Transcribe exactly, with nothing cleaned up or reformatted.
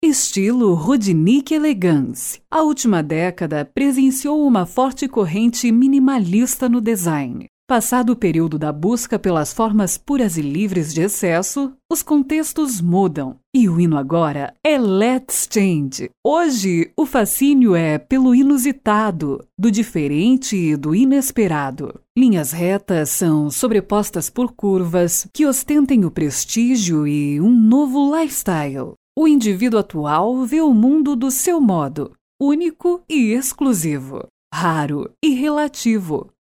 Estilo Rudnick Elegance. A última década presenciou uma forte corrente minimalista no design. Passado o período da busca pelas formas puras e livres de excesso, os contextos mudam. E o hino agora é Let's Change. Hoje, o fascínio é pelo inusitado, do diferente e do inesperado. Linhas retas são sobrepostas por curvas que ostentem o prestígio e um novo lifestyle. O indivíduo atual vê o mundo do seu modo, único e exclusivo, raro e relativo.